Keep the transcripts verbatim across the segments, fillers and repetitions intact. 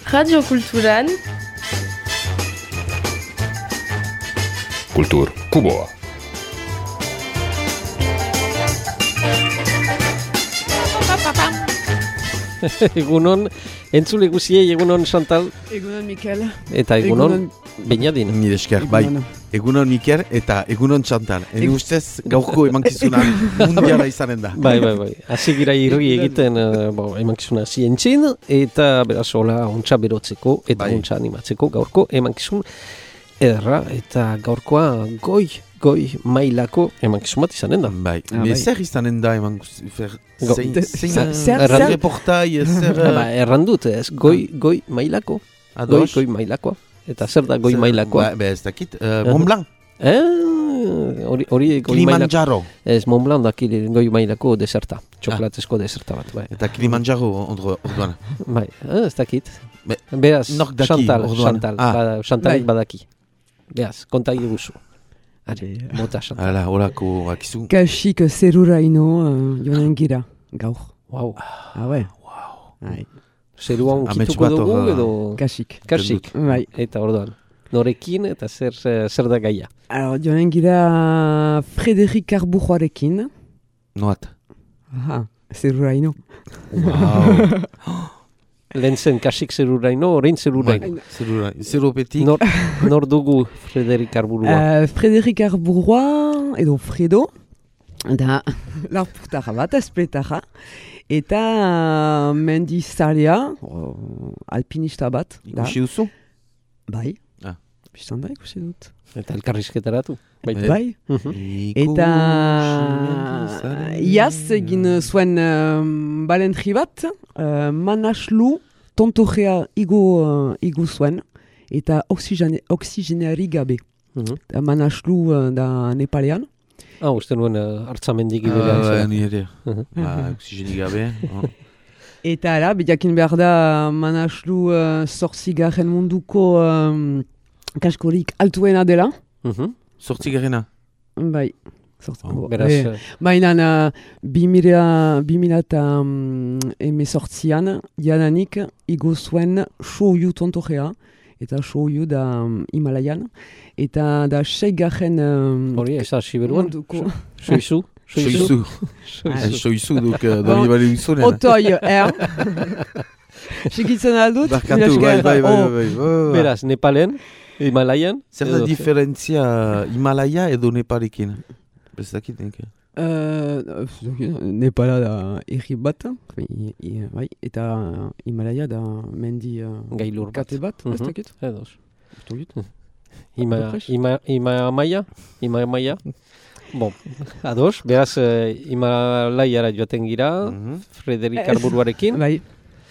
Radio Kulturan Kultur Kuboa. Egunon, entzule guziei, egunon Chantal. Egunon Mikel. Eta egunon, Beñadin. Nire esker, bai. Egunon Mikel eta egunon Chantal. Eni ustez gaurko emankizuna mundiala izanen da. Bai, bai, bai. Hasi gira irri egiten uh, bo, emankizuna zientzin, eta beraz hola ontsa berotzeko, eta bai. Ontsa animatzeko gaurko emankizun ederra, eta gaurkoa goi, goi mailako emankizun bat izanen da. Bai, ah, me bai. Zer izanen da emankizun? Zein, zein, zer, zer reportai, zer... Ba, errandut, ez, goi, goi mailako. Goi, goi mailakoa. Eta zer da goi mailakoa? Ba, ez dakit, uh, Mont Blanc. Eh, hori, hori goi Kilimanjaro. Ez, Mont Blanc da goi mailako deserta. Txokolatezko deserta bat, bai. Eta Kilimanjaro orduan. Bai, eh, ez dakit. Be, Beaz, Chantal, orduan. Chantal, Ah. ba, Chantalek Bai. badaki. Beaz, konta iguzu. Are, mota Chantal. Hala, horako akizu. Kaxik zeruraino uh, joanen gira, gaur. Wow. Ah, bai. Wow. Zerua Amets unkituko bat dugu hor, edo... Kaxik. Kasik. Bai. Eta orduan. Norekin eta zer, zer da gaia. Alors, joanen gira Frederik Arbujoarekin. Noat. Aha, zeruraino. Wow. Lehen zen kasik zeruraino, orain zeruraino. Zerura, zeropetik. Nor, nor dugu Frederik Arburua? Uh, Frederik Arbujoa, edo Fredo, da larpurtarra bat, azpletarra, eta uh, mendizalea, uh, alpinista bat. Da. Ikusi duzu? Bai. Ah. Bistan da ikusi dut. Eta elkarrizketaratu. Baita. Bai. Eta iaz egin zuen um, balentri bat, uh, manaslu tontojea igo, uh, igo zuen, eta oxigene, oxigeneari gabe. Mhm. Uh, manaslu uh, da Nepalean. Ah, uste nuen uh, hartzamendik Ah, iberean. nire. Ah, oksigenik gabe. Oh. Eta ara, bidakin behar da manaslu uh, zortzigarren munduko um, kaskorik altuena dela. Mhm. Sortzi garena. Bai. Zortzi, Oh, bo, Beraz, eh, Baina uh, bimila eta um, emezortzian jadanik igo zuen Shouyu tontojea, eta Shouyu da um, Himalaian, eta da seigarren um, hori, ez da, Siberuan? munduko. Soizu? Soizu. Soizu duk doni bali uzunen. Otoi, er. Sikitzen aldut? Barkatu, bai, bai, bai, bai. Beraz, Nepalen, Himalaian? Zer da diferentzia Himalaya edo Nepalekin? Bezdakit, enke. Uh, Nepala da erri bat, i, i, bai, eta Himalaya da mendi uh, Gailur bat. kate bat, ez Mhm. dakit? Edos. Ez dakit? Ima, Apres? ima, ima maia? Ima maia? Bon, ados, beraz, uh, Himalaiara joaten gira, Mhm. Frederik Ez. Arburuarekin, Bai,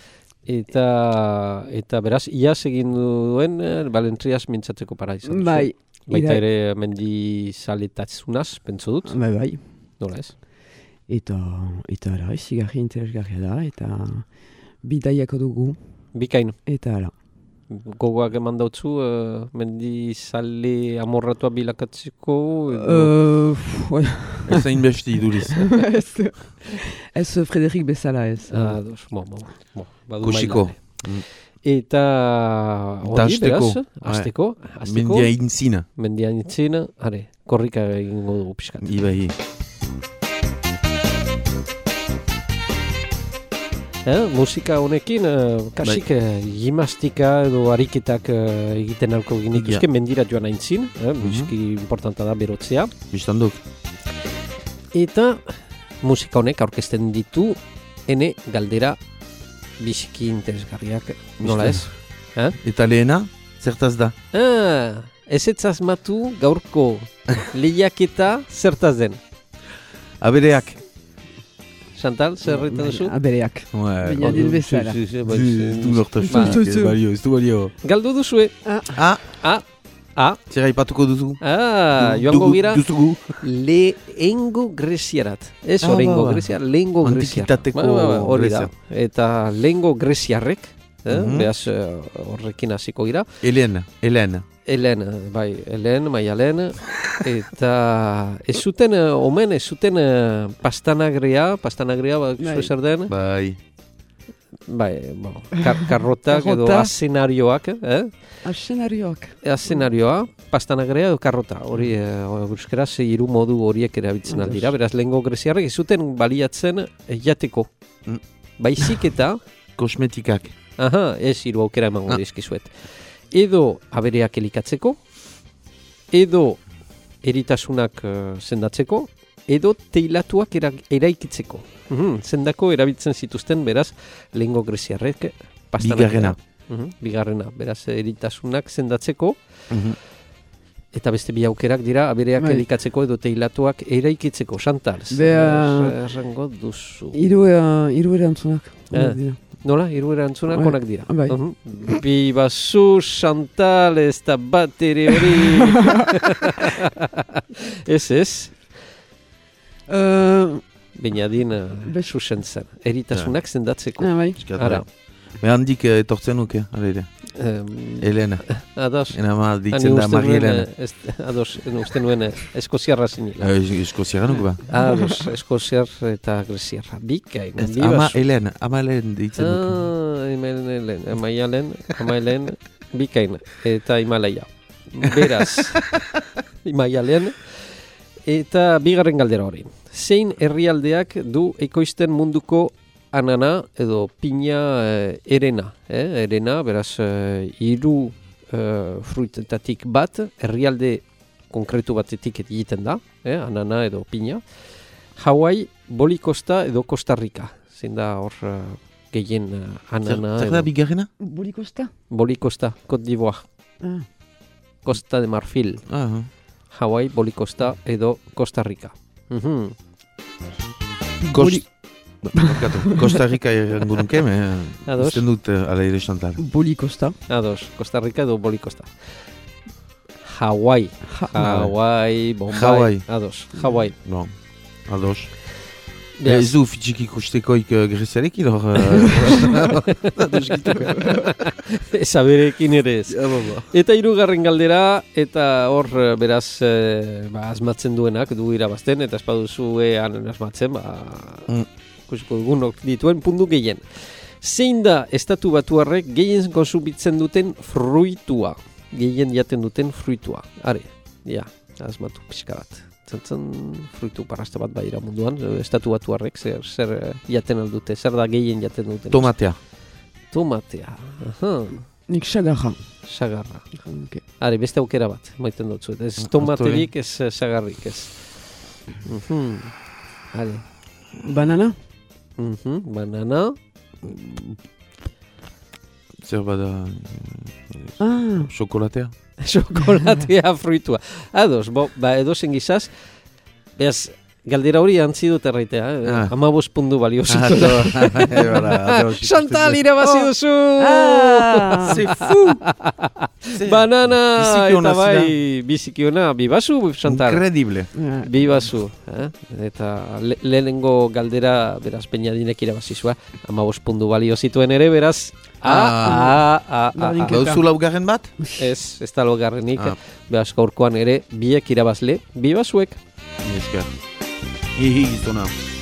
eta, eta beraz, iaz egin duen uh, balentriaz mintzatzeko para izan duzu. bai, Baita ira- ere mendi zaletatsunaz, pentsu dut, bai, bai. nola ez? Eta, eta ara, izigarri interesgarria da, eta bidaiako dugu, Bikain, eta ara. gogoak eman dautzu, uh, mendi zale amorratua bilakatzeko, edo... Uh, Ez hain besti iduriz. ez, ez Frederik bezala ez. Ah, dos, bon, bon, bon, badu Kuxiko. maila. Eta Eta hori, hasteko. beraz, Bai. hasteko, hasteko, Mendia intzina. mendian itzina, are, korrika egingo dugu pixkat. Ibai. Eh, musika honekin, eh, kasik eh, gimnastika edo ariketak eh, egiten alko ginik Ja. uske mendira joan aintzin, eh, bizki importanta da berotzea. Bistan duk. Eta musika honek aurkezten ditu ene galdera biziki interesgarriak, nola ez? Eh? Eta lehena, zertaz da? Ah, ez ez asmatu gaurko lehiaketa zertaz den. Abereak. Chantal, zer errita duzu? Abereak. Bai. Baina bezala. Si, si, bai, Ez du si. nortasunak, Zu, zu, ez zu. balio, ez du balio. Galdu duzue. Ah, Ah, ah, zer aipatuko duzu? ah, joango Dugu- gira Duzugu. lehengo greziarat. Ez Ah, orengo ba, ba. greziar, lehengo greziar. Antikitateko Ba, ba, ba, hori da. Grezia. Eta lehengo greziarrek, eh, Mhm. behaz eh, horrekin hasiko gira. Helen, Helen. Helen, bai, Helen, Maialen, eta ez zuten, eh, omen, ez zuten eh, pastanagrea, pastanagrea, ba, Bai. zuen zer den, Bai. bai, bo, kar karrotak edo Karrota. azenarioak, eh? Asenarioak. Azenarioa, pastanagrea edo karrota, hori e, euskeraz hiru modu horiek erabiltzen aldira, beraz lehengo greziarrek ez zuten baliatzen eh, jateko. Mm. Baizik eta, Kosmetikak. aha, ez hiru aukera emango Ah. dizkizuet. Edo abereak elikatzeko, edo eritasunak uh, sendatzeko, edo teilatuak era, eraikitzeko. Mhm, zendako erabiltzen zituzten, beraz, lehengo greziarrek pastanagrea. Bigarrena. Mhm, bigarrena, beraz, eritasunak sendatzeko, Mhm. eta beste bi aukerak dira, abereak Bai. elikatzeko edo teilatuak eraikitzeko. Chantal, Bea- zer errango duzu. Hiru uh, hiru erantzunak. Eh. onak dira. Nola, hiru erantzunak Bai. onak dira. Bai. Mhm. Bi basu, Chantal, ez da bat ere hori. ez ez, Uh, bainadin uh, Be- susen zen. Eritasunak sendatzeko. ah, bai. Eskat, Ara. bai. Me handik eh, etortzen nuke, ala ere. Um, Elena. ados. Ena ma Hani ditzen da uste Mari nuen, Elena. eh, ez- ados, uste nuen eh, eskoziarra zinila. Eh, Eskoziara nuke ba. Ados, eskoziar eta greziarra. Bikain, Ez, bi ama basu. Elena, ama Elena ditzen nuke. Ah, Imailen, Amaialen, Amailen, bikain, eta Himalaia. Beraz, Imaialen, eta bigarren galdera hori. Zein herrialdeak du ekoizten munduko anana edo pina eh, erena. Eh? Erena, beraz, eh, hiru eh, fruitetatik bat, herrialde konkretu batetik egiten da, eh? Anana edo pina. Hawaii, Bolikosta edo Costa Rica. Zein da hor eh, gehien uh, anana Zer da edo bigarrena? Bolikosta? Bolikosta, Côte d'Ivoire, Ah. Costa de Marfil, Ah, Hawaii, Bolikosta edo Costa Rica. Mhm. Kost... Barkatu, Costa Rica erango nuke, me... Ados. Usten dut eh, ala ere Chantal. Bolikosta. Ados, Costa Rica edo Bolikosta. Hawaii, Hawaii, Bombay, Hawaii. ados, Hawaii. No, ados. Beraz, Ez du fitxik ikustekoik uh, greziarekin, hor... Uh, ados gituko. ez aberekin ere ez. Ja, ba, ba. Eta hirugarren galdera, eta hor eh, beraz eh, ba, asmatzen duenak du irabazten, eta espaduzu ean asmatzen, ba, Mm. ikusiko dugunok dituen puntu gehien. Zein da estatu batuarrek gehien konsumitzen duten fruitua? Gehien jaten duten fruitua. Are, ja, asmatu pixka bat. Zentzen fruitu parrasta bat baira munduan, eh, estatu batuarrek zer, zer eh, jaten aldute, zer da gehien jaten duten? Tomatea. Tomatea. Aha, Nik sagarra. sagarra. Okay. Are, beste aukera bat, maiten dut zuet. Ez Ah, tomaterik, ez eh, sagarrik, ez. Mhm. Ale. Banana? Mhm. Banana. Zer bada... Ah. Xokolatea. Xokolatea fruitua. Ados, bo, ba, edozen gizaz. Beaz, galdera hori antzi dut erraitea. Eh? Ah. Amabos pundu balio Ah, zitu. to- Chantal irabazi duzu! Ah. C'est fou! Banana! Biziki ona Eta bai, biziki ona. Bibazu, Chantal. Incredible. Ah. Bibazu. Eh? Eta le lehenengo galdera, beraz, Peñadinek irabazizua. Amabos pundu balio zituen ere, beraz. Ah, ah, ah, ah, ah. Berdinke- Bauzu laugarren bat? Ez, ez da logarrenik. Ah. Beraz, gaurkoan ere, biek irabazle, bibazuek. Esker. Hihi gizona.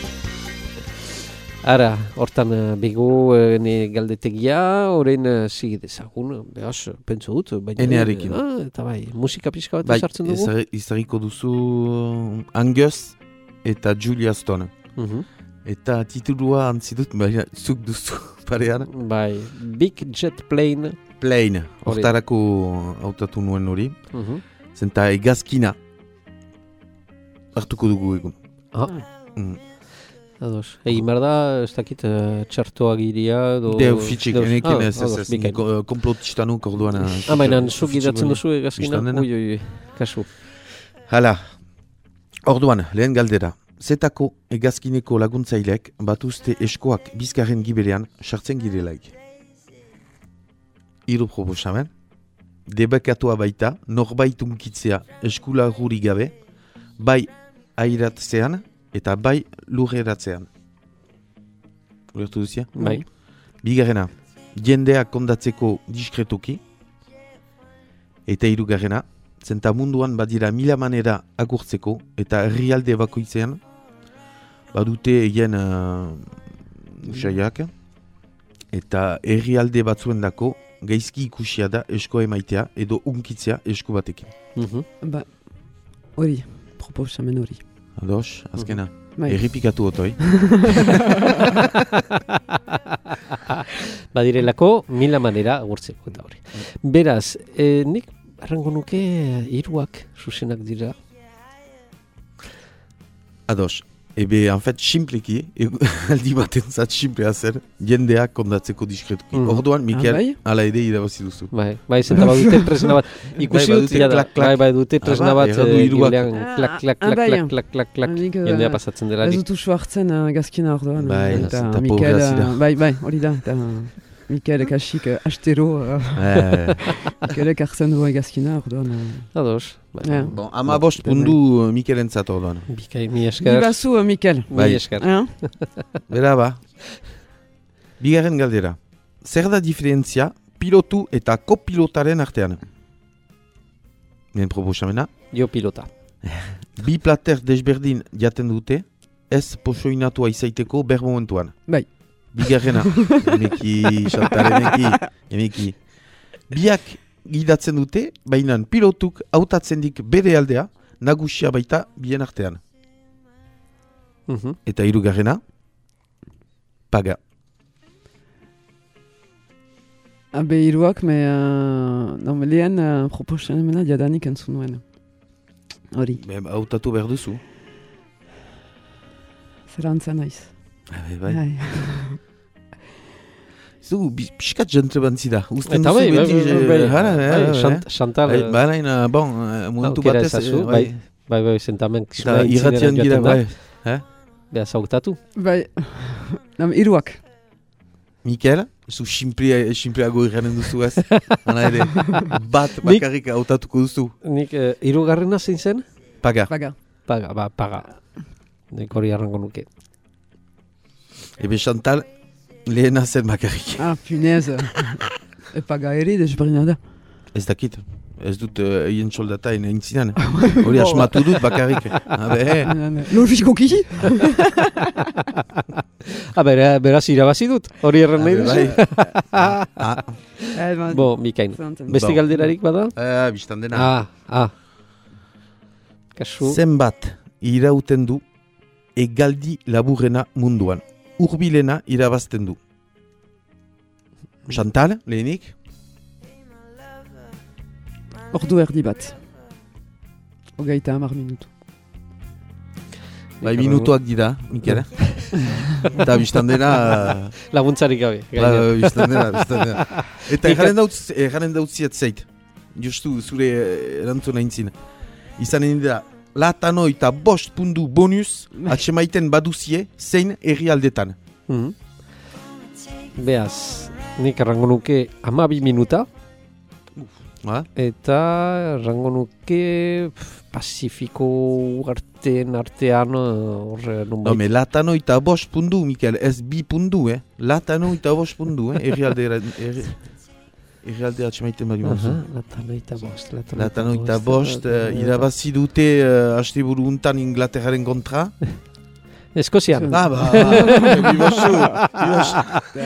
Ara, hortan uh, bigu uh, ne galdetegia, orain uh, sigi dezagun, behaz, pentsu dut. Baina, Enearekin. Ah, eta bai, musika pixka bat Bai, sartzen dugu. ezar- izarriko duzu Angus eta Julia Stone. Mhm. Eta titulua antzidut, baina zuk duzu parean. Bai, Big Jet Plane. Plane, Hori. hortarako hautatu nuen hori. Mhm. Zenta egazkina hartuko dugu egun. Ah, Mm. ados. Egin behar da, ez dakit, uh, txartoagiria, edo... Deu fitxik, deus- enekin ah, ez ez ados, ez, bikain. ko- komplotistanuk orduan. eh, Ah, baina, fitxik- zuk gidatzen fitxik duzu egazkina? Bistan dena? Ui, ui, ui, kasu. Hala, orduan, lehen galdera. Zetako egazkineko laguntzailek batuzte eskoak bizkarren giberean sartzen girelaik. Hiru proposamen. Debekatua baita, norbait unkitzea eskulaguri gabe, bai airatzean eta bai lurreratzean. Ulertu duzia? Bai. Bigarrena, jendea kondatzeko diskretuki. Eta hirugarrena, zenta munduan badira mila manera agurtzeko eta herrialde bakoitzean badute hien uh, usaiak. Eta herrialde batzuendako gaizki ikusia da esko emaitea edo unkitzea esku batekin. Mhm. Ba, hori, proposamen hori. Ados, azkena. Bai. Erripikatu otoi. Badirelako mila manera agurtzeko eta hori. Beraz, eh, nik arrango nuke hiruak zuzenak dira. Ados. Ebe, en fait, simpleki, aldi baten zat simplea zer, jendeak kondatzeko diskretuki. Mm. Orduan, Mikel, Ah, bai? ala ere irabazi duzu. Bai, bai, zenta badute tresna bat. Ikusi Bai, dut, badute jada, klak, klak. bai, bai, dute tresna Ah, ba, bat, errandu eh, hiruak. gilean, Ah, klak, klak, ah, klak, bai. klak, klak, klak, klak, Nik, eh, jendea pasatzen Ez delarik. dut usu hartzen uh, gazkina orduan. Bai, eta zenta Mikel, pobrea zira. uh, bai, bai, hori da. Eta Mikel kasik uh, astero, uh, Eh, Mikelek hartzen du gazkina orduan. Uh, Ados. Bai. Ja. bon, ama bost pundu Mikelen zat orduan. Bikai, mi esker. Dibazu, uh, Mikel. Bai. Mi esker. Hein? Bera ba. Bigarren galdera. Zer da diferentzia pilotu eta kopilotaren artean? Nien proposamena. Jo pilota. Bi plater desberdin jaten dute, ez posoinatua izaiteko ber momentuan. Bai. Bigarrena. Emeki, Chantal, emeki, emeki. Biak gidatzen dute, baina pilotuk hautatzen dik bere aldea, nagusia baita bien artean. Mhm. Eta hirugarrena, paga. Abe hiruak, me uh, no, me lehen uh, proposamena jadanik entzun nuen. Hori, Be, hautatu behar duzu. zerantza naiz. Bai, bai. Bai. Zu, bi- pixkat jentre bantzida. Uzten Eta duzu bai, bai, beti, bai, eh, bai, hara, bai, eh, Chant- eh. Chantal, Bai, eh, balaina, bon, eh, momentu aukera batez, ezazu, eh, bai, bai, bai, zentamen Eta kizuna irratian gira, bai. Eh? Beha zautatu. Bai, no, hiruak. Mikel, zu simplia, simpliago irranen duzu ez? Hala ere, bat bakarrik hautatuko duzu. Nik eh, hirugarrena zein zen? Paga. Paga. Paga, ba, paga. Nik hori arrango nuke. Ebe Chantal, lehena zen bakarrik. Ah, punez. E paga ere desberdina da. Ez dakit. Ez dut uh, hien soldata egin zinan. Hori asmatu dut bakarrik. Habe, Logikoki? Ah, bera, beraz irabazi dut, hori erran nahi duzu. ah, ah, Eh, ba, Bo, Mikain, zantzen. beste Bo. galderarik bada? ah, biztan dena. Ah, ah. Kasu, Zenbat irauten du egaldi laburrena munduan. Urbilena irabazten du. Chantal, lehenik? Ordu erdi bat. Hogeita hamar minutu. Bai, minutuak dira, Mikel. Eta biztan dena... laguntzarik gabe. Ba, gainera. biztan dena, biztan dena. Eta Ika- erraren dautz, erraren dautziet zeit. Justu, zure eh, erantzuna intzin. Izanen dira, latano eta bost pundu bonus atxemaiten baduzie zein herrialdetan. Mhm. Beaz, nik errango nuke amabi minuta, Ba? eta errango nuke pf, Pasifiko artean artean horre No, nunbait. me latano eta bost pundu, Mikel, ez bi pundu, eh? Latano eta bost pundu, eh? Herrialdera, herri- herrialdea atxemaiten badi Aha, mazu. latano eta bost. Latano eta bost, uh, irabazi dute uh, asteburu untan Inglaterraren kontra. Eskozian. Ah, ba, bibasu, bibasu.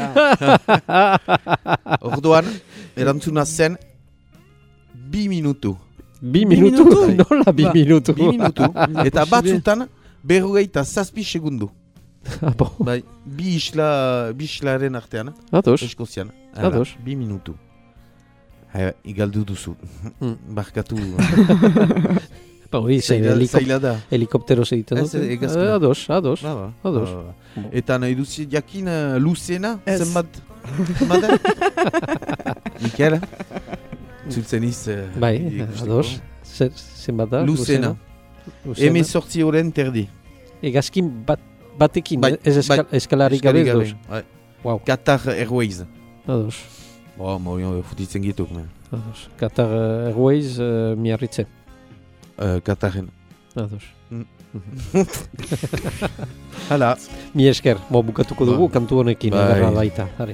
Orduan, erantzuna zen, bi minutu. Bi Bi minutu? minutu? Nola bi Ba, minutu? Bi minutu. Eta batzutan, berrogeita zazpi segundu. Ah, bon. Bai, bi isla, bi islaren artean, Ados. Eskozian. Ados. Bi minutu. Ha, igaldu duzu. Mm. Barkatu. Ba, hori, zein Zaila, helikop zaila da. helikoptero egiten Ez, dute. hegazkina. Eh, Ados, ados. Ba, ba. Ados. Ba, ba. Eta nahi duzi jakin uh, luzena, Ez. zenbat? Zenbat da? Mikel? Zultzen iz... Uh, Bai, ikusteko. ados. Zer, zenbat da? Luzena. Luzena. Eme sortzi horren terdi. Egazkin bat, batekin, Bai, eh? ez eskal, bai. eskalarik gabe ez Eskari doz. Bai. Wow. Qatar Airways. Ados. Bo, morio, futitzen gituk. Me. Ados. Qatar eh, Airways uh, miarritze. Uh, Qataren. Ados. Hala. Mi esker, bo, bukatuko dugu Ba. kantu honekin. Bai. Bai. Baita, are.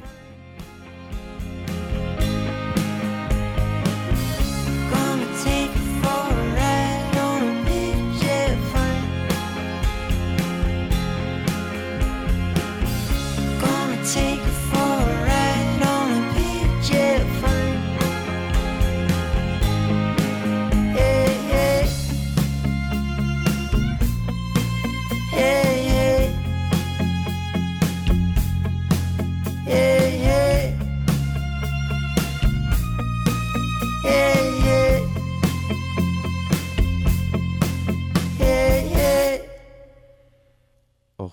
Gonna take you for a ride on a big jet plane. Gonna take you for a ride.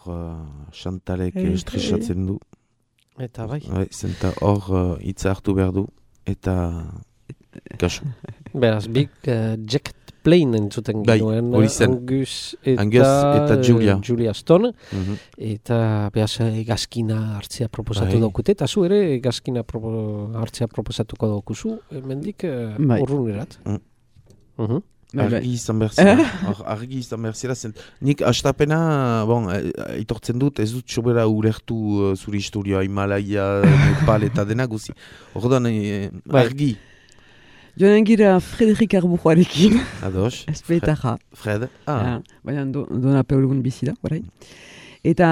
uh, Chantalek Eh, estresatzen du. Eta bai. Bai, zenta hor uh, hitza hartu behar du. Eta kasu. Beraz, big uh, Jacket Plane entzuten Bai, ginuen. hori zen. Angus eta, Angus eta Julia. eh, Julia Stone. Mhm. Eta beraz, egazkina hartzea proposatu Bai. daukute. Eta zu ere egazkina propo, hartzea proposatuko daukuzu. Hemendik uh, Bai. urrunerat. Mm. Mhm. Bai, bai. Argi izan behar zela. Hor, argi izan behar zela zen. Nik astapena, bon, eh, aitortzen dut, ez dut sobera ulertu uh, zure historia, Himalaya, Nepal eta dena guzi. Orduan, eh, Bai. argi. Joanen gira Frederik Arbujoarekin, Ados. ezpetarra. Fred. Ah, Ja, baina do, dona peulugun bizi da, orain. Eta,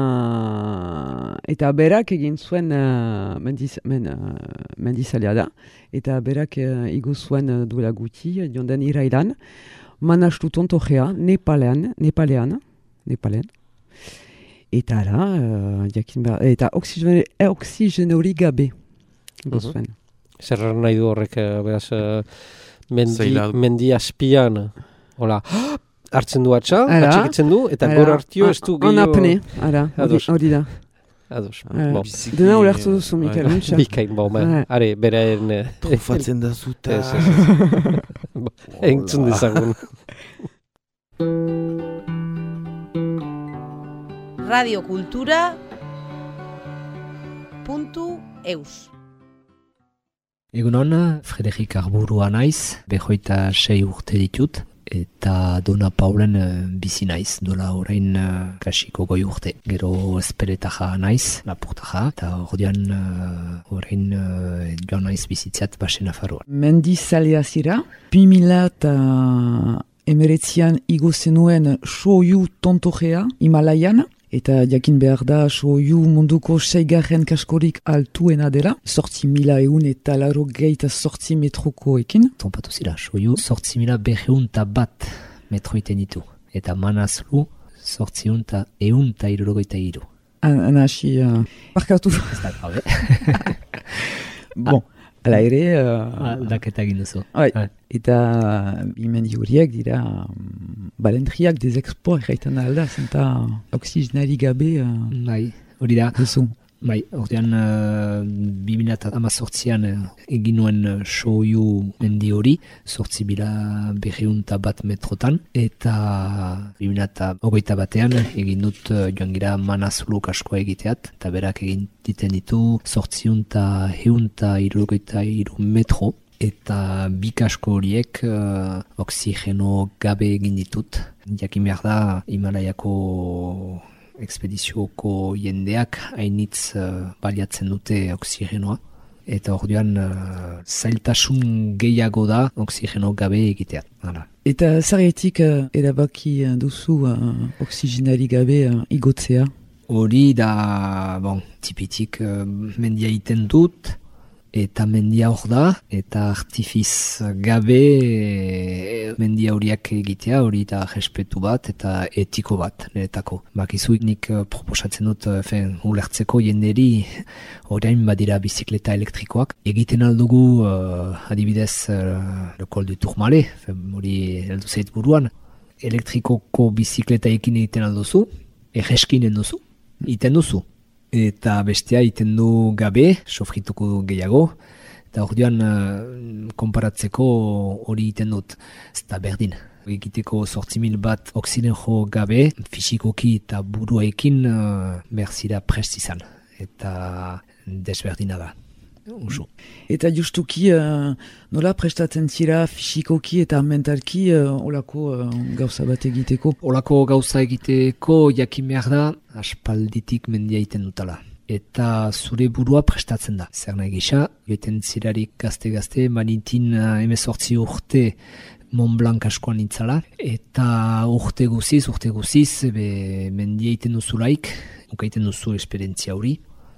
eta berak egin zuen uh, mendiz, men, uh, mendizalea da. Eta berak uh, igo zuen uh, duela guti, jonden irailan, manastu tontojea, Nepalean, Nepalean, Nepalean. Eta ara, uh, jakin behar, eta oxigene, oxigene hori gabe. Igo Mhm. zuen. Zer nahi du horrek, eh, beraz, eh, mendi, Zaila. mendi azpian, hola, hartzen du atxa, Ara. atxikitzen du, eta Ara, gor hartio ez du En apne, ara, hori, Ados. hori da. Ados, Eh, bon. biziki, Dena ulertu duzu, bai. Mikel, untxa. Bikain, bon, Bai. ma, are, beraen... eh, Trofatzen da zuta. Ez, ez, ez. Bo, entzun dezagun. radiokultura puntu eus. Egunon, Frederik Arburua naiz, behoita sei urte ditut, eta Dona Paulen uh, bizi naiz, dola orain uh, kasiko goi urte. Gero espeletaja naiz, lapurtaja, eta ordean uh, orain uh, joan naiz bizitziat basen afaruan. Mendizalea zira, bi mila eta emeretzian igo zenuen Shoyu tontojea Himalaian, eta jakin behar da Shoyu munduko seigarren kaskorik altuena dela, sortzi mila eun eta laro geita sortzi metrokoekin. Trompatu zira, soiu, sortzi mila berreun eta bat metro iten ditu. Eta manazlu, sortziun eta eun eta irurogeita iru. Ana hasi, uh, barkatu. Ez da gabe. Bon, ala ere, uh, Aldaketa egin duzu. bai, Ah. eta bimendi horiek dira um, balentriak des expo erraitan alda, zenta oxigenari gabe uh, Bai, hori da. duzu. Bai, ordean uh, bi mila hamazortzian uh, egin nuen uh, Shoyu mendi hori, sortzi bila berreun eta bat metrotan, eta bi mila hogeita batean egin dut uh, joan gira Manazulu kaskoa egiteat, eta berak egin diten ditu sortziun eta heun eta irurogeita iru metro, eta bi kasko horiek uh, oxigeno gabe egin ditut. Jakin behar da, Himalaiako ekspedizioko jendeak hainitz uh, baliatzen dute oksigenoa. Eta orduan uh, zailtasun gehiago da oksigeno gabe egitea. Hala. Eta zergatik uh, erabaki uh, duzu uh, oxigenari gabe uh, igotzea? Hori da, bon, tipitik uh, mendia iten dut, eta mendia hor da, eta artifiz gabe e, mendia horiak egitea, hori da respetu bat eta etiko bat niretako. Bakizuik nik uh, proposatzen dut, uh, fen, ulertzeko jenderi orain badira bizikleta elektrikoak. Egiten aldugu, uh, adibidez, uh, le col du Tourmalet, fen, hori heldu zait buruan, elektrikoko bizikletaekin egiten alduzu, erreskinen duzu, iten duzu. Eta bestea iten du gabe, sofrituko gehiago, eta orduan uh, konparatzeko hori iten dut, ez da berdin. Egiteko sortzi mil bat oxigeno gabe, fisikoki eta buruekin uh, berzira prest izan, eta desberdina da. Usu. Eta justuki uh, nola prestatzen zira fisikoki eta mentalki uh, olako uh, gauza bat egiteko? Olako gauza egiteko jakin behar da, aspalditik mendia iten dutala. Eta zure burua prestatzen da. Zer nahi gisa, joeten zirarik gazte-gazte, manitin uh, emezortzi urte Mont Blanc askoan nintzala. Eta urte guziz, urte guziz, be, mendia iten duzulaik, ukaiten duzu esperientzia hori.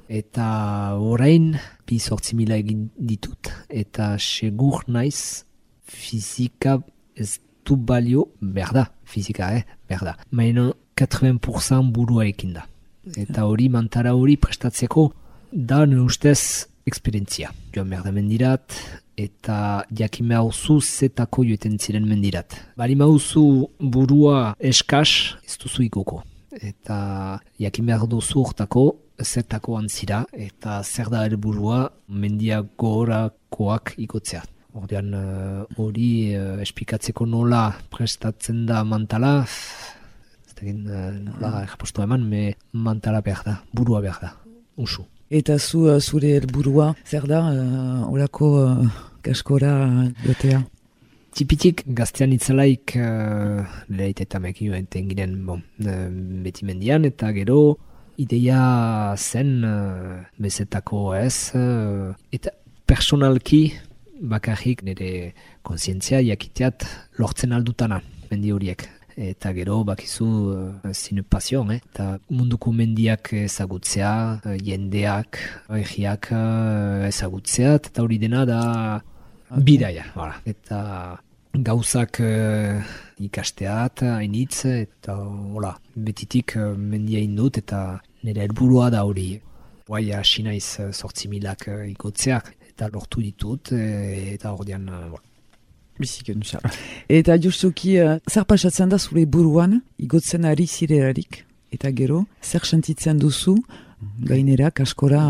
Eta orain, bi sortzi mila egin ditut, eta segur naiz fizika ez du balio, behar da, fizika, eh, behar da. Maino, katreven purzan burua ekin da. Eta hori, mantara hori prestatzeko, da ne ustez eksperientzia. Joan behar da mendirat, eta jakin mehauzu zetako joeten ziren mendirat. Bali mauzu burua eskas, ez duzu ikoko. eta jakin behar duzu hortako zertako antzira, eta zer da helburua mendia gogorakoak igotzea. Ordean hori uh, espikatzeko nola prestatzen da mantala, ez da egin uh, nola errapostu eman, me mantala behar da, burua behar da, usu. Eta zu, uh, zure helburua zer da, uh, orako uh, kaskora jotea? Tipitik gaztean itzalaik uh, leheitetamek enten giren bon, uh, beti mendian, eta gero ideia zen uh, bezetako ez, uh, eta personalki bakarrik nire kontzientzia jakiteat lortzen aldutana mendi horiek. Eta gero bakizu uh, zine pasion, eh? Eta munduko mendiak ezagutzea, uh, jendeak, egiak uh, ezagutzea, eta hori dena da bidaia. Voilà. Eta gauzak uh, ikasteat, hainitz, eta hola, betitik uh, mendia indut, eta nire helburua da hori. Guai hasi naiz sortzi milak uh, ikotzeak, eta lortu ditut, e, eta ordean, uh, voilà. Biziken, eta justuki, uh, zer pasatzen da zure buruan, igotzen ari zirerarik, eta gero, zer sentitzen duzu, gainera, kaskora...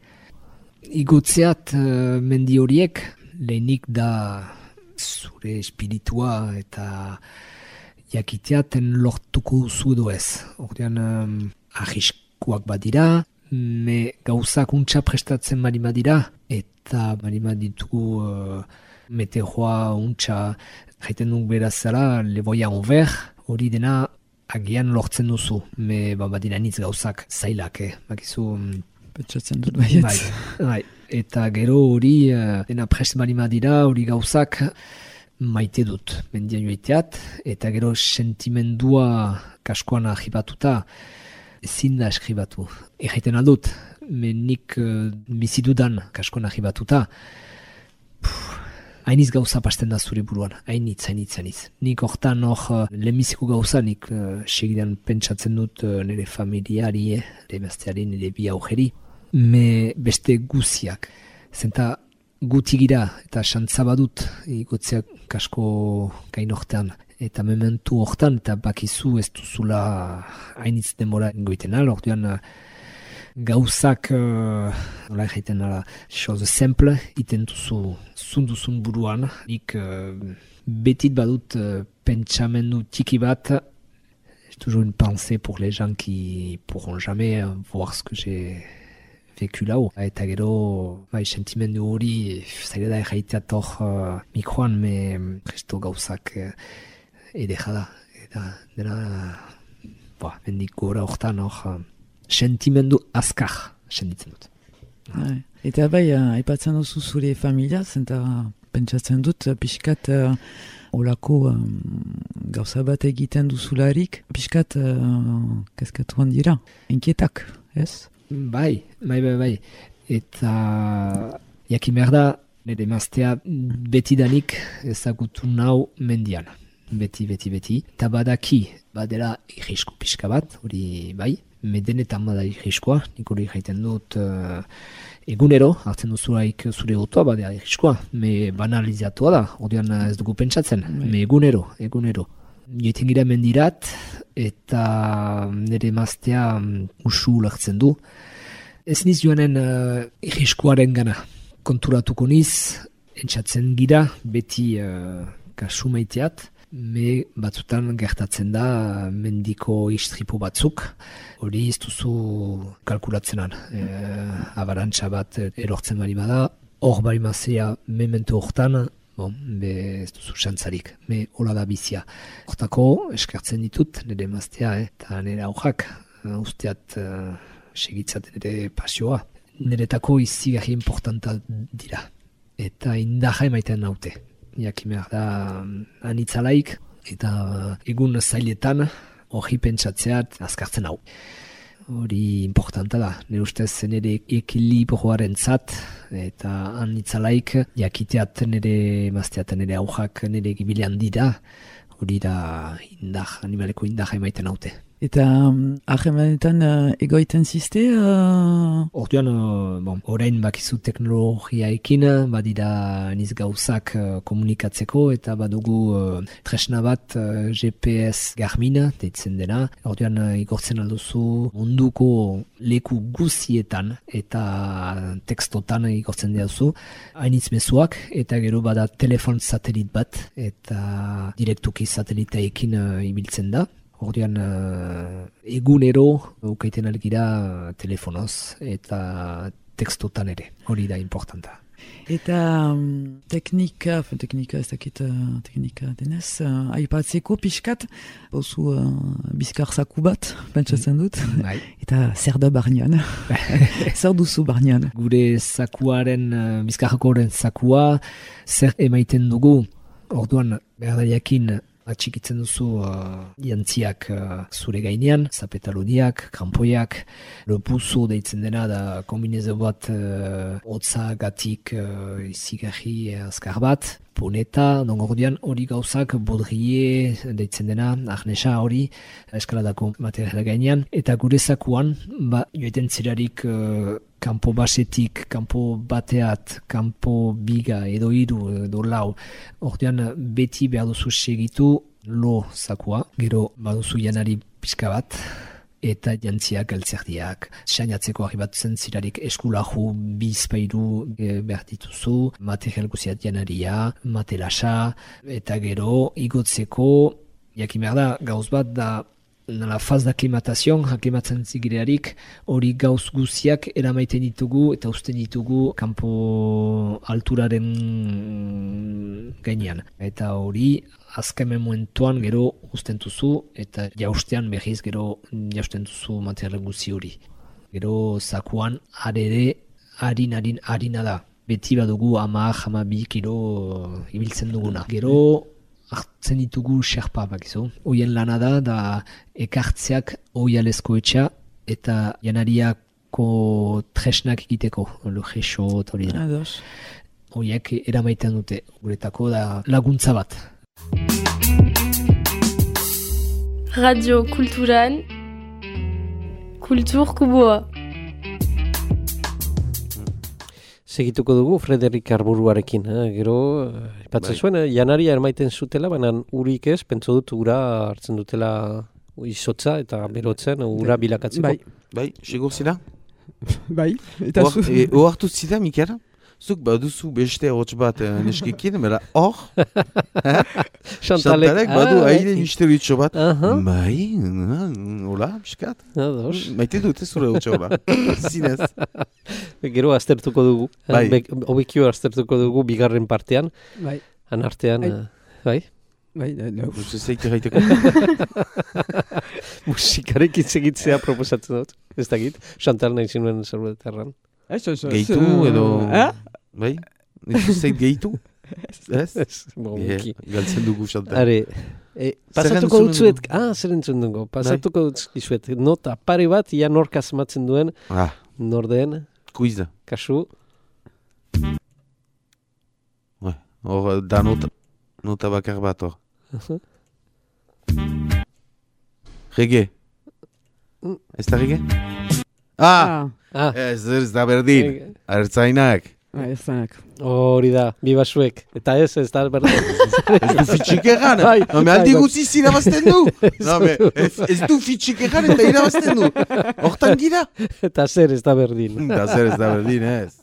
Igotzeat uh, mendi horiek, lehenik da zure espiritua eta jakiteaten lortuko zu edo ez. Ordean, um, ahiskuak badira, me gauzak untxa prestatzen bari badira, eta bari baditugu uh, meteoa untxa jaiten duk berazala, leboia onver, hori dena agian lortzen duzu. Me ba, badira nitz gauzak zailak, eh? Bakizu... Petsatzen dut baiet. Bai, bai. Eta gero hori, uh, dena prest bari badira, hori gauzak maite dut, mendia joiteat, eta gero sentimendua kaskoan ahibatuta, ezin da eskribatu. Erraiten aldut, menik uh, bizidudan kaskoan ahibatuta, hainiz gauza pasten da zure buruan, hainitz, hainitz, hainitz. Nik hortan hor, uh, lehenbiziko gauza, nik uh, segidan pentsatzen dut uh, nire familiari, eh, nire mazteari, nire bi aujeri, me beste guziak. Zenta gutigira eta xantza badut igotzeak kasko gain hortan. Eta mementu hortan, eta bakizu ez duzula hainitz denbora goiten al, orduan uh, gauzak, uh, nola egiten ala, chose simple, iten duzu zunduzun buruan, nik uh, betit badut uh, pentsamendu txiki bat, j'ai toujours une pensée pour les gens qui pourront jamais uh, voir ce que j'ai vécu là-haut. Eta gero, bai, sentimendu hori, zaila da egiteat hor uh, mikroan, me presto gauzak uh, edeja da, eta dena, ba, mendik gora hortan hor, sentimendu azkar sentitzen dut. Hai. Eta bai, uh, aipatzen duzu zure familia, zenta pentsatzen dut, uh, pixkat uh, olako um, gauza bat egiten duzularik, pixkat uh, kaskatuan dira, enkietak, ez? Bai, bai, bai, bai. Eta jakin behar da, nire maztea betidanik ezagutu nau mendian. Beti, beti, beti. Eta badaki, badela irrisku pixka bat, hori bai, medenetan bada irriskoa, nik hori jaiten dut uh, egunero, hartzen duzulaik zure autoa, badea irriskoa, me banalizatua da, ordean ez dugu pentsatzen, me egunero, egunero. Joiten gira mendirat, eta nire maztea um, usu ulertzen du. Ez niz joanen uh, irriskoaren gana. Konturatuko niz, entzatzen gira, beti uh, kasu maiteat, me batzutan gertatzen da mendiko istripu batzuk, hori ez duzu kalkulatzenan. E, abarantza bat erortzen bari bada, hor bari mazea mementu hortan, bon, be ez duzu xantzarik, me hola da bizia. Hortako eskertzen ditut nire maztea, eh, eta nire aujak, uh, usteat uh, segitzat nire pasioa. Niretako izigarri importanta dira, eta indaja emaiten naute. Jakin behar da anitzalaik, eta egun zailetan hori pentsatzeat azkartzen hau. Hori importanta da, nire ustez nire ekilibroaren zat, eta anitzalaik jakiteat nire mazteat nire aujak nire gibilean dira, hori da indar, animaleko indaja emaiten haute. Eta um, ahemanetan uh, egoiten ziste? Uh... Orduan, uh, bon, orain bakizu teknologiaekin, badira niz gauzak uh, komunikatzeko, eta badugu uh, tresna bat uh, G P S Garmin, deitzen dena. Orduan, uh, igortzen alduzu munduko leku guzietan, eta tekstotan igortzen duzu, hainitz mezuak, eta gero bada telefon satelit bat, eta direktuki satelitaekin uh, ibiltzen da. Ordean, uh, egunero ukaiten algira telefonoz eta tekstotan ere, hori da importanta. Eta um, teknika, teknika ez dakit uh, teknika denez, uh, aipatzeko pixkat, bozu uh, bizkar zaku bat, pentsatzen dut, Bai. eta zer da barnean, zer duzu barnean. Gure zakuaren, uh, bizkarrakoaren zakua, zer emaiten dugu, orduan behar da jakin, atxikitzen duzu uh, jantziak uh, zure gainean, zapetalodiak, krampoiak, lepuzu deitzen dena da kombinezio bat uh, hotzagatik uh, izigarri azkar bat, poneta, non ordean hori gauzak bodrie deitzen dena, arnesa hori, eskaladako materiala gainean, eta gure zakuan, ba, joeten zirarik uh, kanpo basetik, kanpo bateat, kanpo biga, edo hiru, edo lau, ordean beti behar duzu segitu lo zakua, gero baduzu janari pixka bat, eta jantziak galtzerdiak. Sainatzeko arribatzen zirarik eskulaju bizpairu e, behar dituzu, material guziat janaria, matelasa, eta gero igotzeko, jakin behar da, gauz bat da, la faz d'aklimatazion, aklimatzen zigirearik, hori gauz guziak eramaiten ditugu eta usten ditugu kanpo alturaren gainean. Eta hori azken momentuan gero usten duzu eta jaustean berriz gero jausten duzu materialen guzi hori. Gero zakuan arere harin harin harina da. Beti badugu ama, ama bi kilo ibiltzen duguna. Gero hartzen ditugu xerpa bakizu. Oien lana da, da ekartzeak oialezko etxea eta janariako tresnak egiteko, lojexo eta hori dena. Ados. Oiek eramaiten dute, guretako da laguntza bat. Radio Kulturan, Kultur Kuboa. Segituko dugu Frederik Arburuarekin, eh? Gero, ipatzen Bai. zuen, eh, janaria ermaiten zutela, baina urik ez, pentso dut ura hartzen dutela izotza eta berotzen, ura bilakatzeko. Bai, Bai, segur zira? bai, eta zu. E, ohartu zira, Mikel? Zuk baduzu beste hotz bat eh, neskekin, bera hor, Chantalek badu ah, aire misteritxo bat. Aha. Bai, hola, piskat. Ados. Maite dute zure hotza hola. Zinez. Gero aztertuko dugu. Bai. Be- Obekio aztertuko dugu bigarren partean. Bai, Han artean, Ai. eh, bai? bai, da, da. Duz zeite gaiteko. Musikarekin segitzea proposatzen dut. Ez dakit, Chantal nahi zinuen zerbait erran. Ez, ez, ez, Gehitu eh, edo... eh? Bai? Duz zeit gehitu? Ez? Ez, bon, Yeah, ki. galtzen dugu Chantal. Are, e, pasatuko entzun dutzuet, ah, zer entzun dugu, pasatuko dutzuet, nota pare bat, ia nork asmatzen duen, Ah, nordeen, quiz da. kasu, Ouais. Hor, da nota, nota bakar bat hor. Rege. Mm. Ez da rege? Ah! Ah, ah, Ez, ez da berdin. Artzainak. ah, ez zanak. hori da, bi basuek, eta ez, ez da berdin. Ez du fitxik erran. Bai, No, me aldi bai, bai. guziz irabazten du. No, me, ez, ez du fitxik erran eta irabazten du. Hortan gira. Eta zer ez da berdin. Da zer ez da berdin, ez.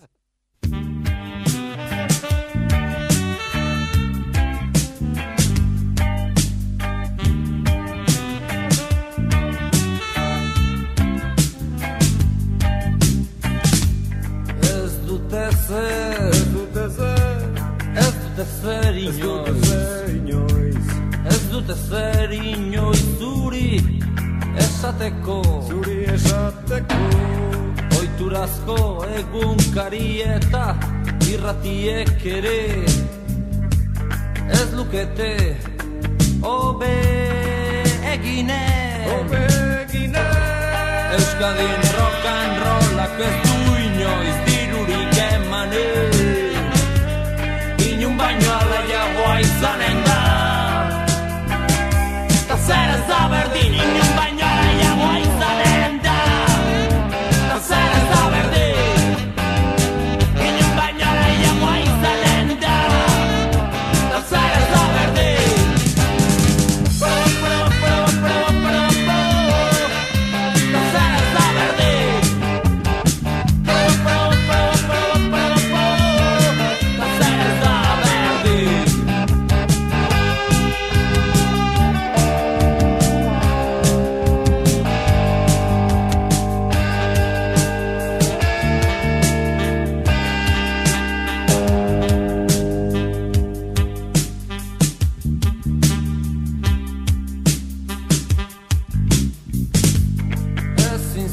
Ez dute zer, ez dute zer, ez dute zer inoiz, ez dute zer inoiz zuri esateko, zuri esateko, oiturazko egunkari eta irratiek ere, ez lukete hobe eginen, hobe eginen. Euskadin rock and rollak ez du inoiz dirurik emanen, inun baino alaiagoa izanen da, ta zer ez da berdin inun baino alaiagoa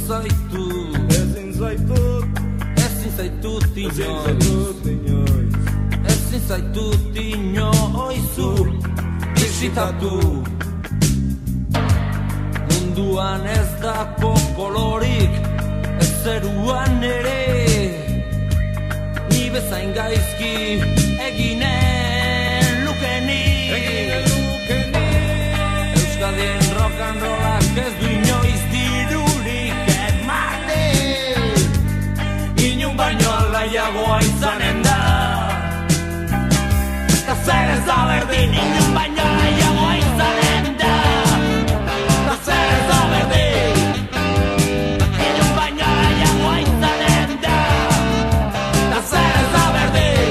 zaitut, ezin zaitut, ezin zaitut inoiz, ezin zaitut inoizu bisitatu. Munduan ez da popolorik, ez zeruan ere, ni bezain gaizki eginen lukenik. Euskadien rock and rollak ez du inoiz dirurik ematen, inun baino alaiagoa izanen da. Ta zer ez da berdin, inun baino alaiagoa izanen da. Ta zer ez da berdin, inun baino alaiagoa izanen da. Ta zer ez da berdin.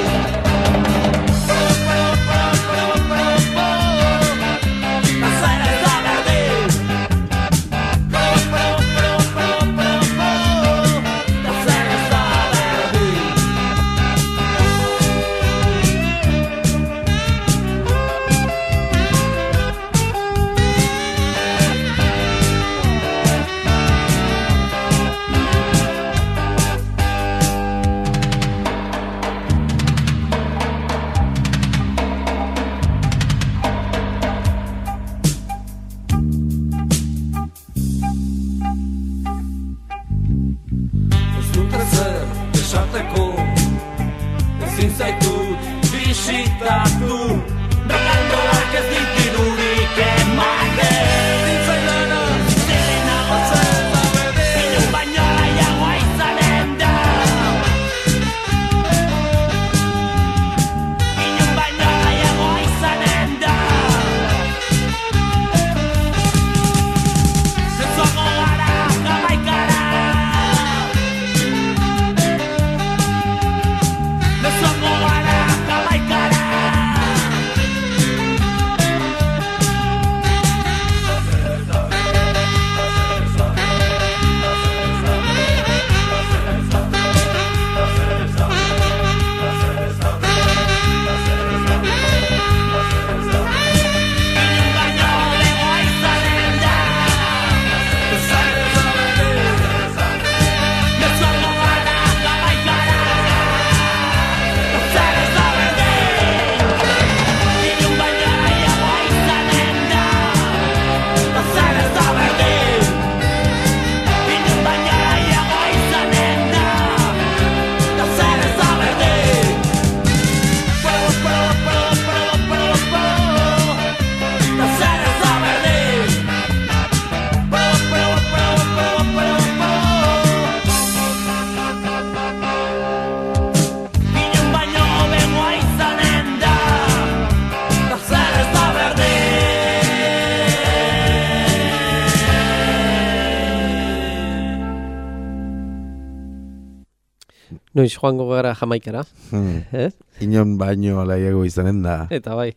Noiz joango gara Jamaikara. Hmm. Eh? Inon baino alaiago izanen da. Eta bai.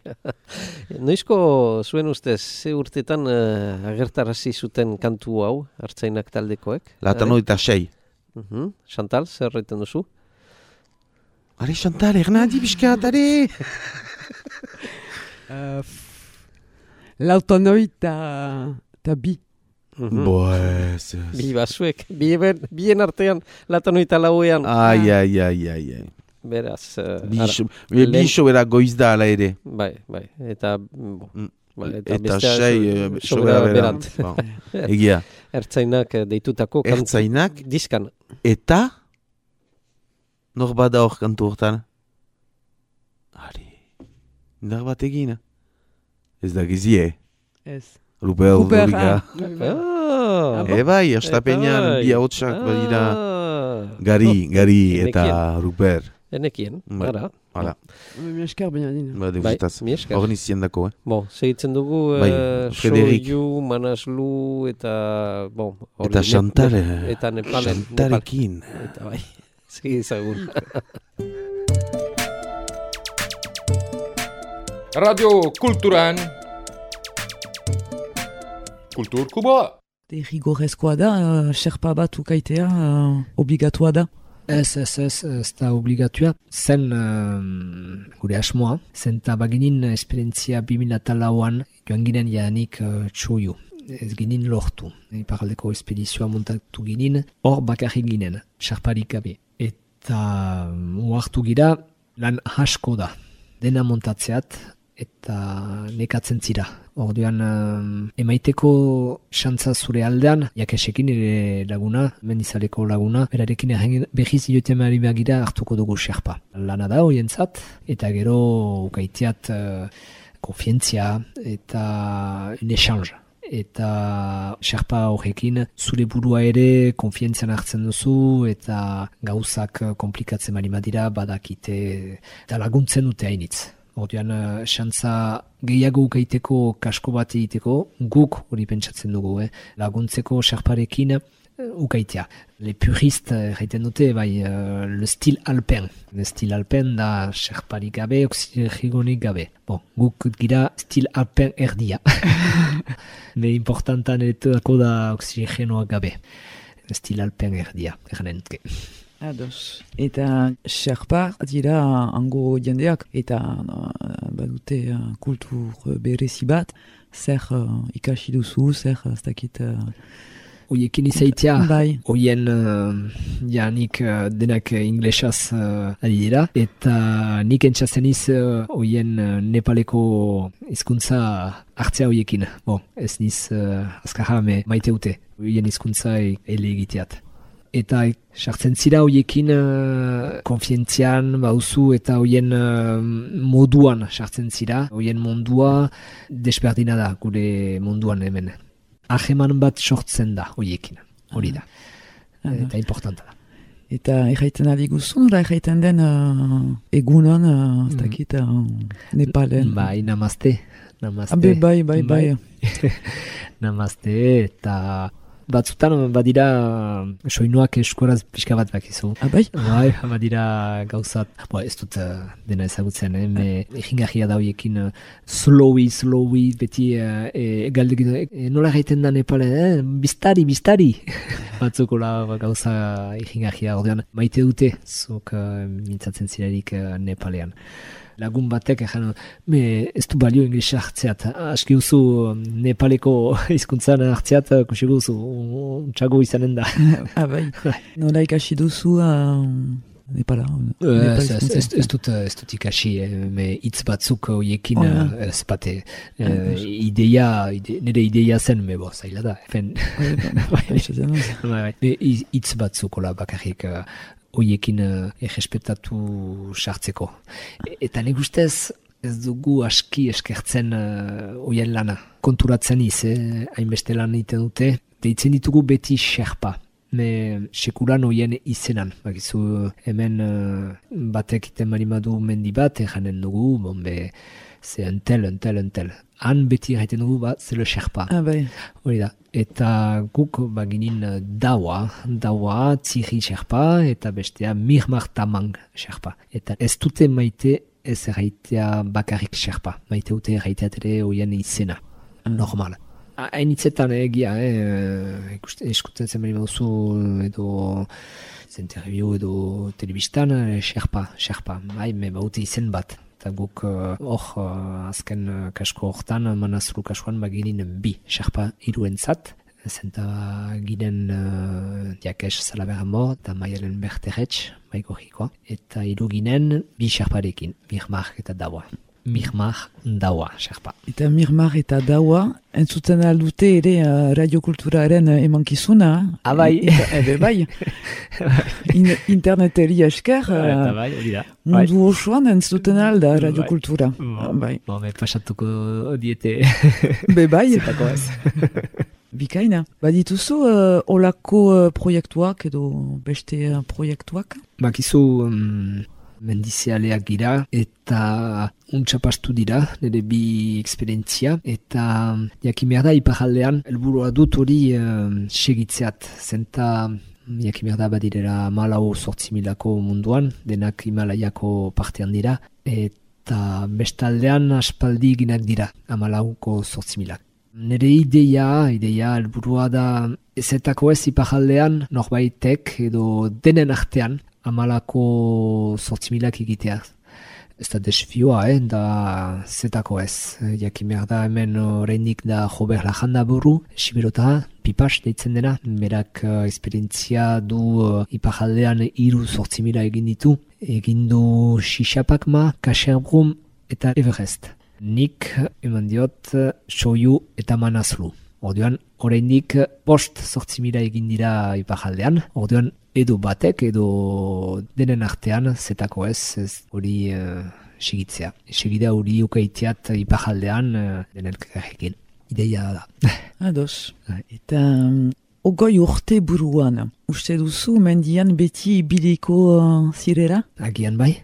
Noizko zuen ustez, ze urtetan uh, agertarazi zuten kantu hau, Artzainak taldekoek? Latanoita sei. Uh-huh. Chantal, zer horretan duzu? Are Chantal, ernadi bizkat, are! uh, Lautanoita eta bi. Mm-hmm. Boez, ez. Bi basuek, bien, bien artean, latanoita lauean. Ai, ai, ai, ai, ai. Beraz. Uh, Biso, biso bera goiz da ala ere. Bai, bai. Eta, bo, mm. bai, eta, eta sei, sobera berant. Bon. Egia. Ertzainak deitutako kantu. Ertzainak. Diskan. Eta, nor bada hor kantu hortan. Ari, indar bat egina. Ez da gizie. Ez. Ruper Ulrika. Ah, e bai, astapenean bi hautsak badira Gari, Gari eta Ruper. Enekien, gara. Hala. Mi esker Benadine. Ba, degustaz. Mi esker. Hor nizien dako, eh? Bon, segitzen dugu bai, uh, Soiu, Manaslu eta... Bon, eta Chantal. Eta Nepalen. Chantalekin. Eta bai, segizagun. Radio Kulturan Kultur Kuboa. Derrigorrezkoa da, uh, xerpa bat ukaitea uh, obligatua da. Ez, ez, ez, ez da obligatua. Zen uh, gure asmoa, zen eta baginin esperientzia bi mila lauan joan ginen jadanik uh, txoiu. ez ginen lortu. Iparaldeko espedizioa montatu ginen, hor bakarrik ginen, xarparik gabe. Eta uartu gira, lan asko da, dena montatzeat, eta nekatzen zira. Orduan, um, emaiteko xantza zure aldean, jakesekin ere laguna, mendizaleko laguna, berarekin erren behiz ioten mari begira hartuko dugu xerpa. Lana da horientzat, eta gero ukaitiat uh, konfientzia eta un echange. Eta xerpa horrekin zure burua ere konfientzian hartzen duzu eta gauzak komplikatzen mari madira badakite eta laguntzen dute hainitz. Orduan, xantza gehiago ukaiteko kasko bat egiteko, guk hori pentsatzen dugu, eh? Laguntzeko xerparekin ukaitea. Le purist egiten dute, bai, uh, le stil alpen. Le stil alpen da xerparik gabe, oksigenik gabe. Bon, guk gira stil alpen erdia. Me importantan etako da oksigenoa gabe. Stil alpen erdia, errenentke. Ados. Eta xerpa dira hango jendeak eta uh, badute uh, kultur berezi bat, zer uh, ikasi duzu, zer ez dakit... Uh, Oiekin izaitia, bai. Oien uh, ja nik uh, denak inglesaz uh, ari dira, eta nik entzatzen iz uh, oien uh, Nepaleko hizkuntza hartzea oiekin. Bon, ez niz uh, azkarra me maite ute, oien hizkuntza ele egiteat. Eta sartzen zira hoiekin uh, konfientzian bauzu eta hoien uh, moduan sartzen zira. Hoien mundua desberdina da gure munduan hemen. Aheman bat sortzen da hoiekin, hori da. Ah, eta importanta da. Eta erraiten ari guzun, ora erraiten den uh, egunon, uh, ez dakit, uh, Nepalen. Bai, namaste. Namaste. Abe, bai, bai, bai. Namaste, eta... Batzutan badira soinuak eskuaraz pixka bat bakizu. Abai? Bai, badira gauzat. Bo, ez dut uh, dena ezagutzen, eh? Me egingarria da horiekin uh, slowi, slowi, beti uh, e, galdekin, e, nola gaiten da Nepalen, eh? Biztari, biztari! Batzukola gauza egingarria ordean. Maite dute, zuk uh, mintzatzen zirerik uh, Nepalean. Lagun batek egan, me ez du balio inglesa hartzeat, aski uzu Nepaleko hizkuntzan hartzeat, kusiko uzu, txago izanen da. Ah, bai. Nola ikasi duzu uh, Nepala? Ez, ez, ez, ez dut, ez dut ikasi, eh, me hitz batzuk hoiekin, oh, ja. Ez bate, eh, ideia, ide, nire ideia zen, me bo, zaila da. Hitz batzuk, hola, bakarrik, hoiekin uh, errespetatu sartzeko. Eta nik ustez ez dugu aski eskertzen hoien uh, lana. Konturatzen iz, eh? Hainbeste lan egiten dute. Deitzen ditugu beti xerpa. Me sekuran hoien izenan. Bakizu hemen uh, batek iten marimadu mendi bat, eranen dugu, bombe, ze entel, entel, entel. Han beti egiten dugu, ba, zelo xerpa. Ah, bai. Hori da. Eta guk baginin daua, daua, txirri xerpa, eta bestea mirmar tamang xerpa. Eta ez dute maite ez erraitea bakarrik xerpa. Maite dute erraitea ere hoien izena. Normal. Hain hitzetan egia, eh, eskutzen zen bari mauzu edo zenterribio edo telebistan, xerpa, xerpa. Bai, me baute izen bat. Eta guk hor uh, uh, azken uh, kasko hortan, manazuru kaskoan baginin bi xerpa iruentzat. Zenta ginen uh, Diakes Salaberamo eta Maialen Berteretx, maigorikoa. Eta iru ginen bi xerparekin, Mirmar eta Daua. Mirmar, Daua, xerpa. Eta Mirmar eta Daua, entzuten aldute ere uh, radiokulturaren emankizuna. Ah, bai. Ebe bai. In, interneteri esker, uh, bai, hori da. Mundu osoan entzuten alda radiokultura. Bai. Bai. Bo, me pasatuko diete. Be bai. Zetako ez. Bikaina. Badituzu uh, olako uh, proiektuak edo beste uh, proiektuak? Bakizu um, mendizialeak gira eta untxapastu dira, nire bi eksperientzia, eta jakimerda iparaldean helburua dut hori uh, segitzeat, zenta jakimerda badirera malau sortzi milako munduan, denak Himalaiako partean dira, eta bestaldean aspaldi ginak dira, amalauko sortzi milak. Nire ideia, ideia helburua da ezetako ez iparaldean norbaitek edo denen artean amalako sortzi milak egitea. ez da desfioa, eh, da zetako ez. Jakin behar da hemen oraindik da Robert Lajanda buru, Siberota, Pipas deitzen dena, berak uh, esperientzia du uh, iparaldean hiru zortzi mila egin ditu, egin du Xixapakma, Kaxerbrum eta Everest. Nik eman diot Soju eta Manaslu. Orduan, oraindik bost zortzi mila egin dira iparaldean, orduan edo batek edo denen artean zetako ez, ez hori uh, segitzea. Segida hori ukaitiat iparaldean uh, denen karrekin. Ideia da. Ados. Eta um, ogoi urte buruan, uste duzu mendian beti ibiliko uh, zirela? Agian bai.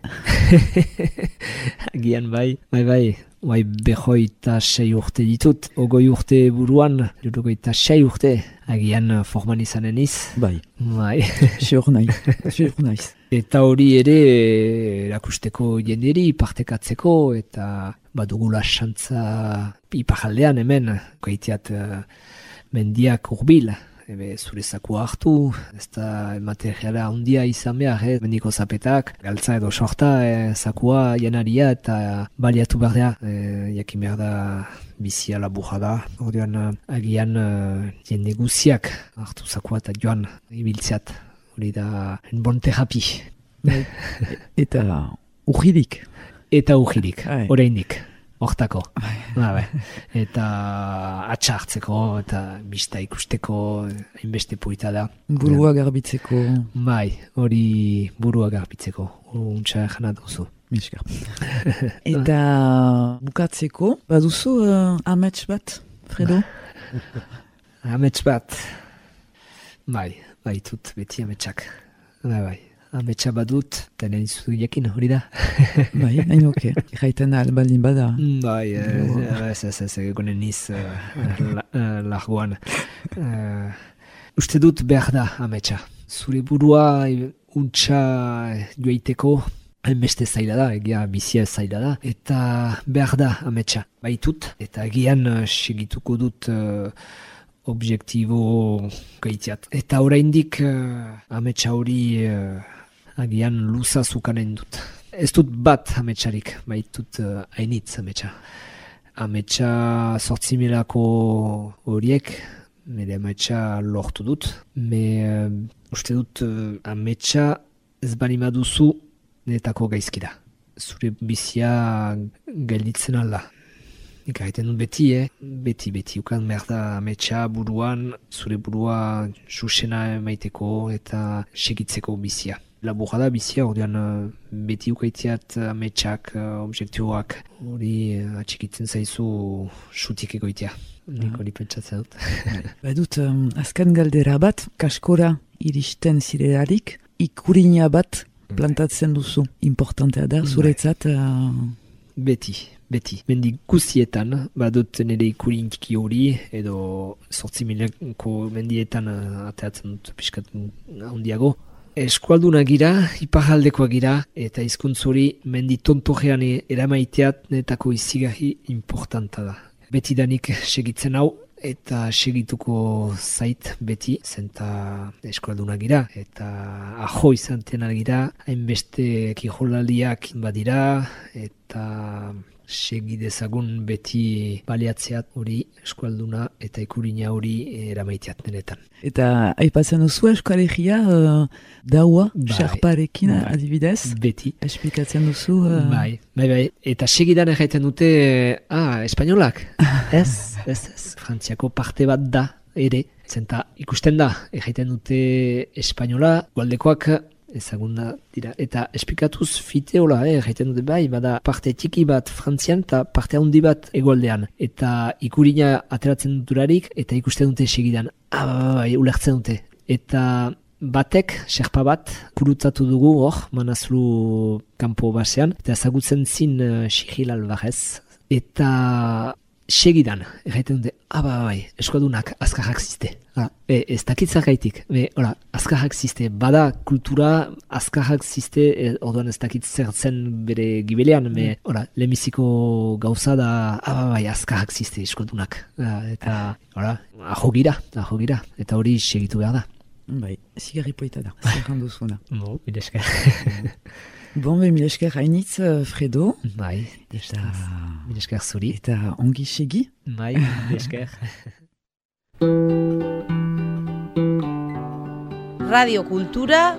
Agian bai. Bai bai. Bai behoita sei urte ditut. Ogoi urte buruan, lurogoita sei urte. Agian forman izanen iz. Bai. Bai. Seur naiz. Seur naiz. Eta hori ere erakusteko jenderi, partekatzeko, eta badugula xantza iparaldean hemen, koitiat uh, mendiak urbil, ebe zure zakua hartu, ez da materiala handia izan behar, eh? Mendiko zapetak, galtza edo sorta, eh, zakua janaria eta baliatu behar da, eh, jakin behar da bizia laburra da, ordean uh, agian uh, jende guziak hartu zakua eta joan ibiltzeat. Hori da, en bon terapi. Eta ujirik. Eta ujirik, oraindik, hortako. Ba, eta atxa hartzeko, eta bista ikusteko, hainbeste poita da. Burua garbitzeko. Bai, hori burua garbitzeko, untsa jana duzu. Miskar. Eta bukatzeko, baduzu uh, amets bat, Fredo? Amets bat, bai. Baitut, beti ametsak. Bai, bai. Ametsa badut, eta nahi zu jakin, hori da. Bai, hain oke. Jaiten albaldin bada. Bai, ez, ez, ez, egonen niz largoan. Uste dut behar da ametsa. Zure burua untsa joaiteko, hainbeste zaila da, egia bizia zaila da. Eta behar da ametsa. Baitut, eta egian segituko dut objektibo gaitiat. Eta oraindik uh, ametsa hori uh, agian luza zukanen dut. Ez dut bat ametsarik, baitut uh, hainitz ametsa. Ametsa sortzi milako horiek, nire ametsa lortu dut. Me uh, uste dut uh, ametsa ez bali maduzu netako gaizkida. Zure bizia gelditzen alda. Nik haiten dut beti, eh? Beti, beti. Ukan merda ametsa buruan, zure burua susena maiteko eta segitzeko bizia. Laburra da bizia, ordean beti ukaitziat ametsak, objektiboak, hori atxikitzen zaizu sutik egoitea. Nik hori pentsatzen dut. Badut, um, azken galdera bat, kaskora iristen zirelarik, ikurina bat plantatzen duzu. Importantea da, zuretzat... Uh... Beti. Beti. Mendi guztietan, badut nire ikurin tiki hori, edo sortzi milako mendietan uh, ateatzen dut piskat handiago. Eskualduna gira, iparaldekoa gira, eta hizkuntz hori mendi tontorrean eramaiteat netako izigarri importanta da. Beti danik segitzen hau, eta segituko zait beti, zenta eskualduna gira, eta aho izan tena gira, hainbeste kijolaliak badira, eta... segi dezagun beti baliatzeat hori eskualduna eta ikurina hori eramaiteat neretan. Eta aipatzen duzu eskoalegia uh, daua, xerparekin bai. Adibidez? Beti. Esplikatzen duzu? Uh... Bai, bai, bai. Eta segidan erraiten dute, ah, espainolak? ez, ez, ez. Frantziako parte bat da, ere. Zenta ikusten da, erraiten dute espainola, gualdekoak ezaguna dira. Eta esplikatuz fiteola, eh, jaiten dute bai, bada parte txiki bat Frantzian eta parte handi bat egualdean. Eta ikurina ateratzen duturarik eta ikusten dute segidan. Ah, bai, bai, ulertzen dute. Eta batek, xerpa bat, kurutatu dugu hor, Manaslu kanpo basean, eta ezagutzen zin uh, Sigil Alvarez. Eta segidan, erraiten dute, ah, bai, bai, eskuadunak azkarrak ziste. Ah, e, ez dakitzak gaitik, e, hola, azkarrak ziste, bada kultura azkarrak ziste, e, orduan ez dakitz zertzen bere gibelean, me, hola, lemiziko gauza da, ah, bai, bai, azkarrak ziste eskuadunak. Ah, eta, hola, aho gira, aho gira, eta hori segitu behar da. Bai, zigarri poita da, zer handuzuna. Bo, bideska. Bon, be, mil esker hainitz, uh, Fredo. Bai, Eta, mil esker zuri. eta ongi segi. Bai, mil esker. radiokultura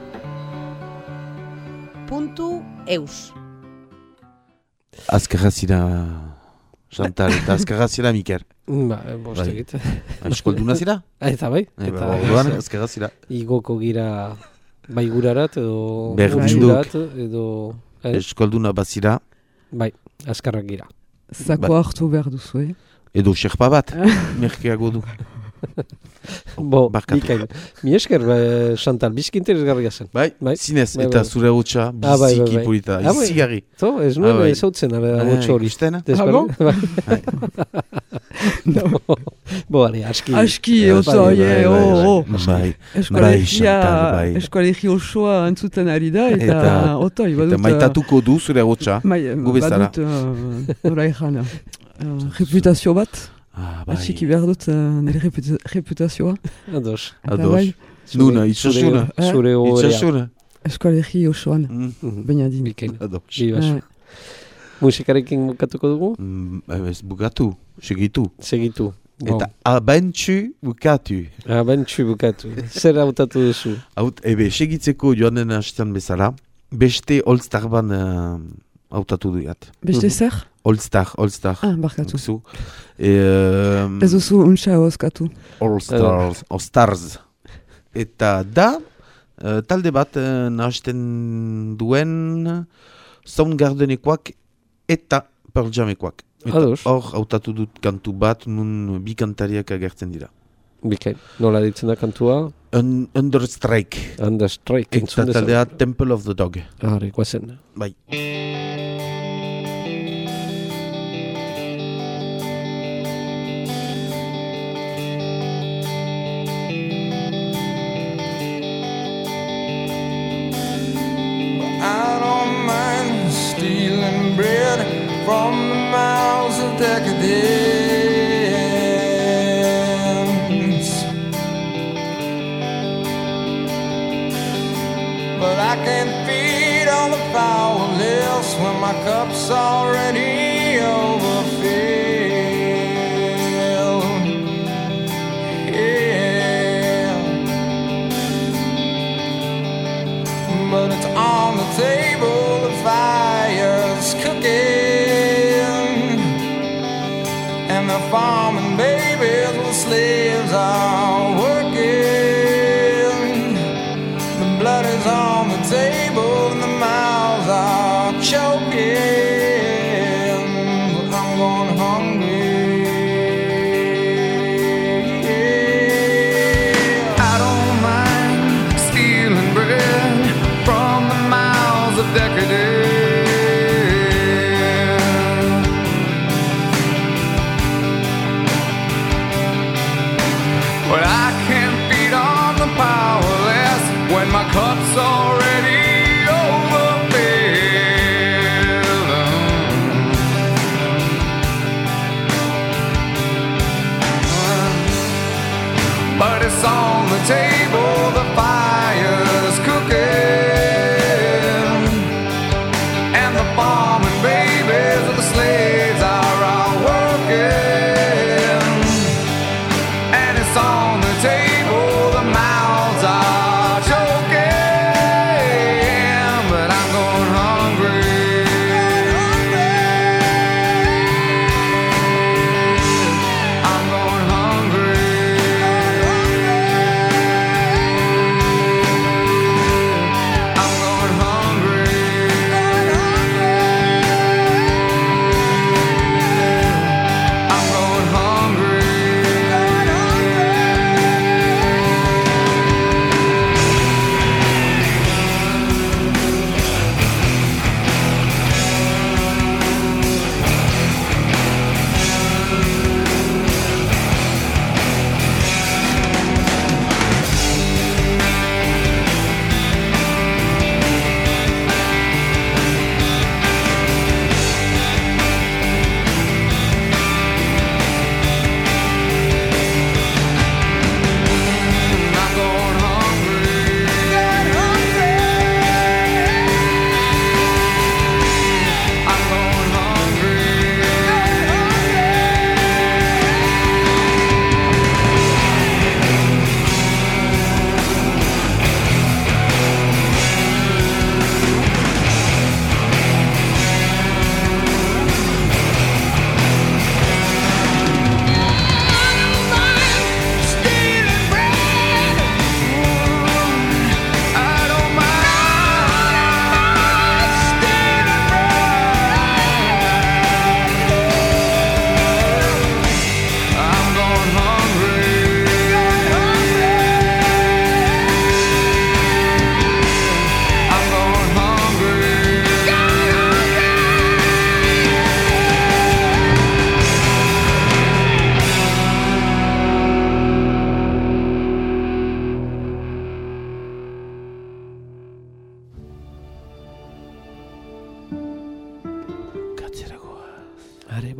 puntu eus. Azkarra zira, Chantal, eta azkarra zira, Miker. Ba, bost Bai. egit. Eskolduna zira? Eta bai. Eta Eta orduan, azkarra zira. igoko gira bai gurarat edo Berdinduk. gutxurat edo eh? Eskolduna bazira, Bai, askarrak gira. Zako hartu behar duzu, eh? edo xerpa bat, merkeago du. Bo, Barkatu. bikain. Mi esker, ba, Chantal, bizki interesgarria zen. Bai, Bai. zinez, Bai, eta bai. zure hotxa Ah, bai, bai, biziki bai. polita, Ah, bai. izigarri. To, ez nuen Ah, bai. ezautzen, Ah, abotxo hori. ikusten? Desberdin? Ah, Bai. Bo, ale, aski. Aski, Bai, oso, bai, oie, bai, oh, oh. Bai, bai, Eskolegia, Chantal, bai. eskolegia osoa entzuten ari da, eta, Eta- otoi, Eta badut... maitatuko du zure hotxa. Mai, gu bezala. badut, uh, nola ejan, uh, reputazio bat, Ah, bai. atxiki behar dut uh, nire reputa- reputazioa. Ados. Eta Ados. bai, Nuna, Zure- itxasuna. Zure, zure orea. Itxasuna. eskolegia osoan, Mm, Mhm. bainadin. Bikain. Ados. Bibas. Eh, Musikarekin bukatuko dugu? Mm, ez bukatu, segitu. Segitu. Bon. Eta abentsu bukatu. Abentsu bukatu. Zer hautatu duzu? Haut, ebe, segitzeko joan den hastean bezala, beste All-Star ban uh, hautatu duat. Beste zer? All-Star, All-Star. Ah, barkatu. Zu. E, um, Ez duzu untsa oskatu. All-Stars, All-Stars. Eta da, uh, talde bat uh, nahasten duen Soundgardenekoak eta Pearl Jamekoak. Eta Ados. hor hautatu dut kantu bat nun bi kantariak agertzen dira. Bikain. Nola ditzen da kantua? Un, Under Strike. Under Strike. Eta entzun dezagun. taldea Temple of the Dog. Arre, guazen. Bai. I don't mind stealing bread from the mouths of decadence, but I can't feed all the powerless when my cup's already overfilled. Yeah, but it's on the table, the fire's cooking, and the farming babies with slaves are working. The blood is on the table and the mouths are choking, but I'm going hungry. I don't mind stealing bread from the mouths of decadence, but I can't feed on the powerless when my cup's already overfilled. But it's on the table, the fire's cooking, and the farming babies of the slaves are all working. And it's on the table, the mouths are choking, but I'm going hungry. I'm going hungry.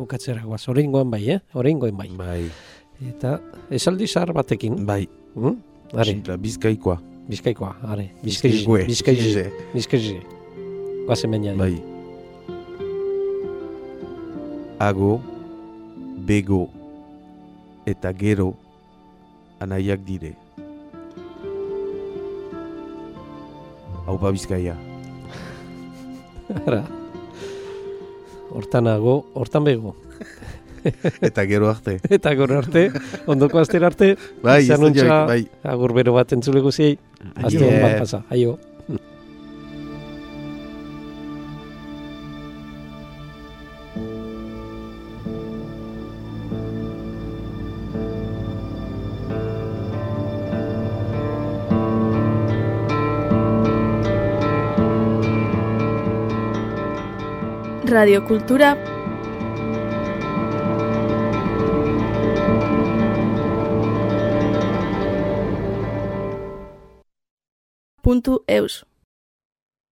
bukatzera guaz. Oraingoan bai, eh? Oraingoan bai. Bai. Eta esaldi zahar batekin. Bai. Hmm? Are. Simpla, bizkaikoa. Bizkaikoa, are. Bizkaigüe. Bizkaigüe. Bizkaigüe. Guazen menian. Bai. Ago, bego, eta gero, anaiak dire. Haupa Bizkaia. Ara. Hortan ago, hortan bego. Eta gero arte. Eta gero arte, ondoko astera arte. Bai, izan ez ontsa, bai. agur bero bat entzule guziei. Aste hon bat pasa, aio. Radio Kultura puntu eus